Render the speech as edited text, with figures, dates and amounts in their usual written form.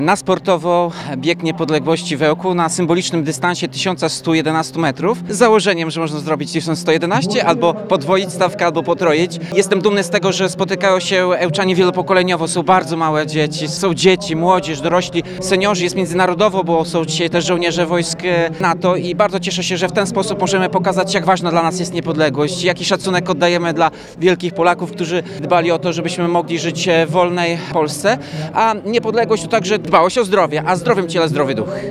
Na sportowo bieg niepodległości w Ełku na symbolicznym dystansie 1111 metrów z założeniem, że można zrobić 1111 albo podwoić stawkę, albo potroić. Jestem dumny z tego, że spotykają się Ełczanie wielopokoleniowo. Są bardzo małe dzieci, są dzieci, młodzież, dorośli, seniorzy. Jest międzynarodowo, bo są dzisiaj też żołnierze wojsk NATO i bardzo cieszę się, że w ten sposób możemy pokazać, jak ważna dla nas jest niepodległość, jaki szacunek oddajemy dla wielkich Polaków, którzy dbali o to, żebyśmy mogli żyć w wolnej Polsce. A niepodległość to także dbałość o zdrowie, a zdrowym ciele zdrowy duch.